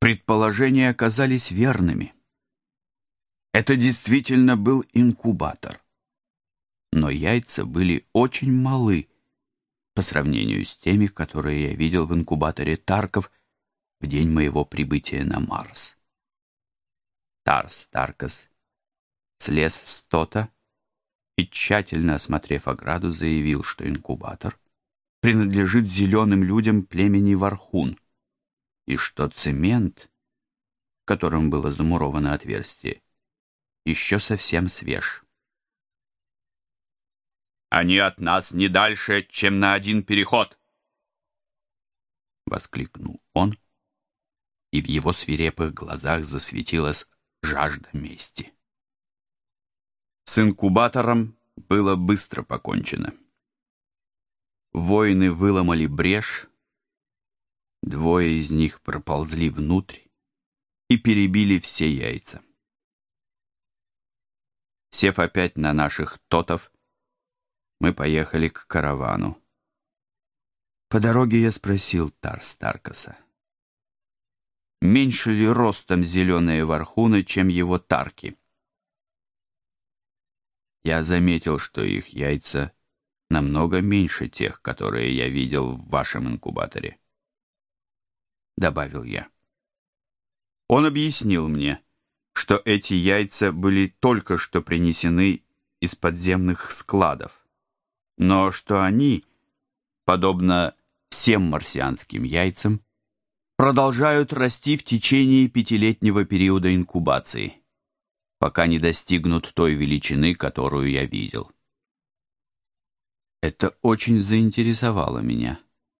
Предположения оказались верными. Это действительно был инкубатор. Но яйца были очень малы по сравнению с теми, которые я видел в инкубаторе Тарков в день моего прибытия на Марс. Тарс Таркас слез с тота и, тщательно осмотрев ограду, заявил, что инкубатор принадлежит зеленым людям племени Вархун, и что цемент, которым было замуровано отверстие, еще совсем свеж. «Они от нас не дальше, чем на один переход!» — воскликнул он, и в его свирепых глазах засветилась жажда мести. С инкубатором было быстро покончено. Воины выломали брешь, двое из них проползли внутрь и перебили все яйца. Сев опять на наших тотов, мы поехали к каравану. По дороге я спросил Тарс Таркаса, меньше ли ростом зеленые вархуны, чем его тарки. Я заметил, что их яйца намного меньше тех, которые я видел в вашем инкубаторе, — добавил я. Он объяснил мне, что эти яйца были только что принесены из подземных складов, но что они, подобно всем марсианским яйцам, продолжают расти в течение 5-летнего периода инкубации, пока не достигнут той величины, которую я видел. Это очень заинтересовало меня.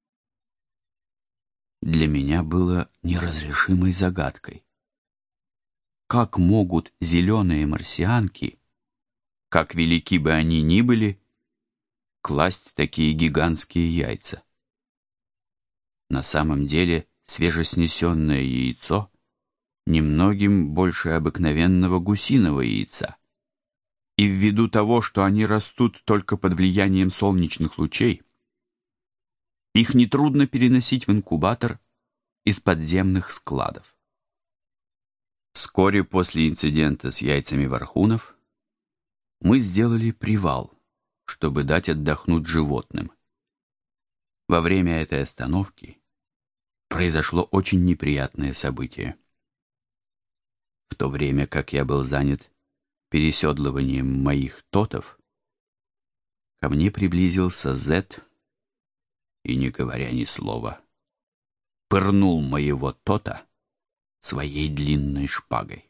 Для меня было неразрешимой загадкой. Как могут зеленые марсианки, как велики бы они ни были, класть такие гигантские яйца? На самом деле, свежеснесенное яйцо немногим больше обыкновенного гусиного яйца. И ввиду того, что они растут только под влиянием солнечных лучей, их нетрудно переносить в инкубатор из подземных складов. Вскоре после инцидента с яйцами вархунов мы сделали привал, чтобы дать отдохнуть животным. Во время этой остановки произошло очень неприятное событие. В то время как я был занят переседлыванием моих тотов, ко мне приблизился Зет и, не говоря ни слова, пырнул моего тота своей длинной шпагой.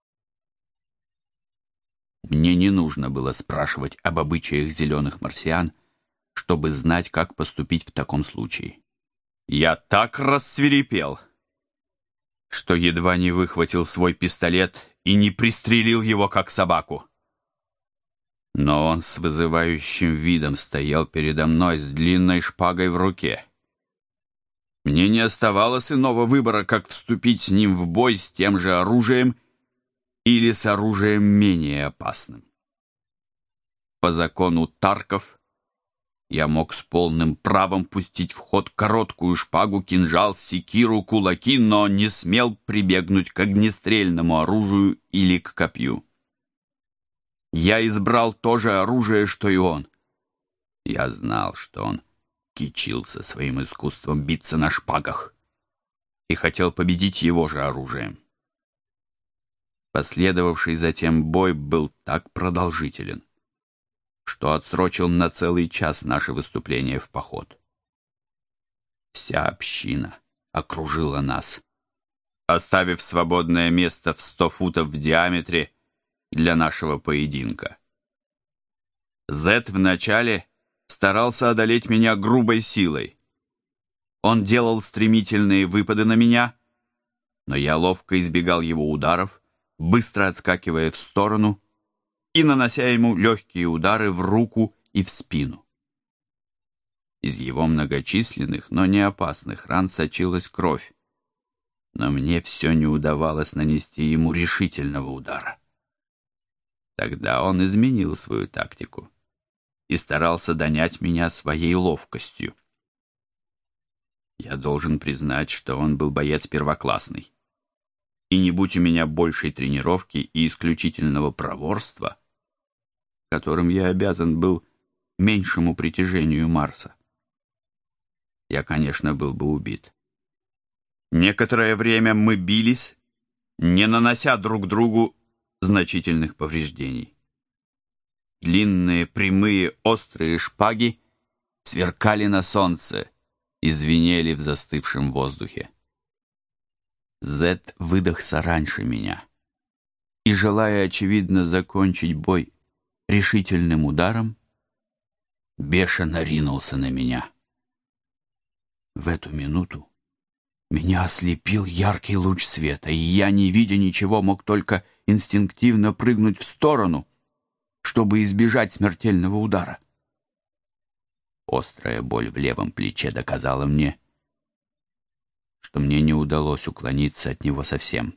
Мне не нужно было спрашивать об обычаях зеленых марсиан, чтобы знать, как поступить в таком случае. Я так рассвирепел, что едва не выхватил свой пистолет и не пристрелил его, как собаку. Но он с вызывающим видом стоял передо мной с длинной шпагой в руке. Мне не оставалось иного выбора, как вступить с ним в бой с тем же оружием или с оружием менее опасным. По закону Тарков я мог с полным правом пустить в ход короткую шпагу, кинжал, секиру, кулаки, но не смел прибегнуть к огнестрельному оружию или к копью. Я избрал то же оружие, что и он. Я знал, что он кичился своим искусством биться на шпагах и хотел победить его же оружием. Последовавший затем бой был так продолжителен, что отсрочил на целый час наше выступление в поход. Вся община окружила нас, оставив свободное место в 100 футов в диаметре для нашего поединка. Зет вначале старался одолеть меня грубой силой. Он делал стремительные выпады на меня, но я ловко избегал его ударов, быстро отскакивая в сторону и нанося ему легкие удары в руку и в спину. Из его многочисленных, но не опасных ран сочилась кровь, но мне все не удавалось нанести ему решительного удара. Тогда он изменил свою тактику и старался донять меня своей ловкостью. Я должен признать, что он был боец первоклассный. И не будь у меня большей тренировки и исключительного проворства, которым я обязан был меньшему притяжению Марса, я, конечно, был бы убит. Некоторое время мы бились, не нанося друг другу значительных повреждений. Длинные, прямые, острые шпаги сверкали на солнце и звенели в застывшем воздухе. Зет выдохся раньше меня и, желая, очевидно, закончить бой решительным ударом, бешено ринулся на меня. В эту минуту меня ослепил яркий луч света, и я, не видя ничего, мог только инстинктивно прыгнуть в сторону, чтобы избежать смертельного удара. Острая боль в левом плече доказала мне, что мне не удалось уклониться от него совсем.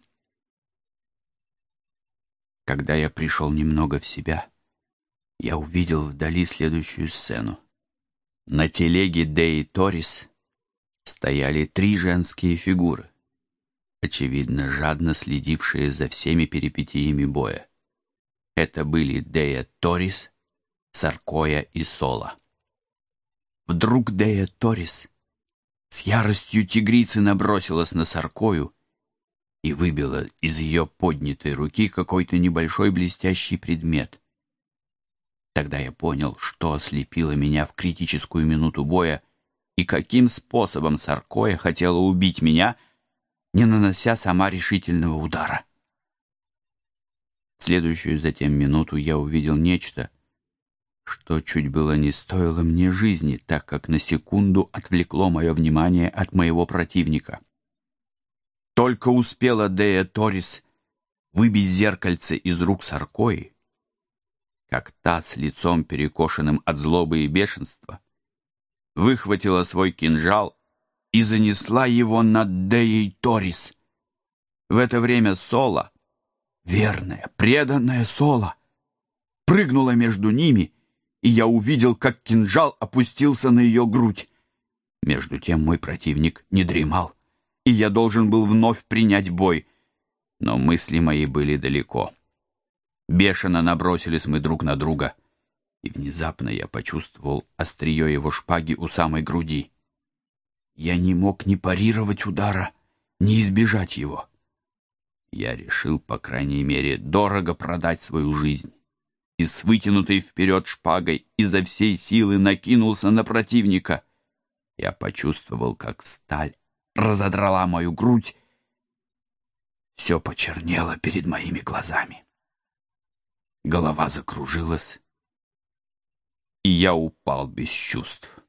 Когда я пришел немного в себя, я увидел вдали следующую сцену. На телеге Деи Торис стояли 3 женские фигуры, очевидно, жадно следившие за всеми перипетиями боя. Это были Дея Торис, Саркоя и Сола. Вдруг Дея Торис с яростью тигрицы набросилась на Саркою и выбила из ее поднятой руки какой-то небольшой блестящий предмет. Тогда я понял, что ослепило меня в критическую минуту боя и каким способом Саркоя хотела убить меня, не нанося сама решительного удара. В следующую затем минуту я увидел нечто, что чуть было не стоило мне жизни, так как на секунду отвлекло мое внимание от моего противника. Только успела Дея Торис выбить зеркальце из рук Саркои, как та с лицом перекошенным от злобы и бешенства выхватила свой кинжал и занесла его над Деей Торис. В это время Сола, верная, преданная Сола, прыгнула между ними, и я увидел, как кинжал опустился на ее грудь. Между тем мой противник не дремал, и я должен был вновь принять бой, но мысли мои были далеко. Бешено набросились мы друг на друга, и внезапно я почувствовал острие его шпаги у самой груди. Я не мог ни парировать удара, ни избежать его. Я решил, по крайней мере, дорого продать свою жизнь, и с вытянутой вперед шпагой изо всей силы накинулся на противника. Я почувствовал, как сталь разодрала мою грудь. Все почернело перед моими глазами. Голова закружилась, и я упал без чувств.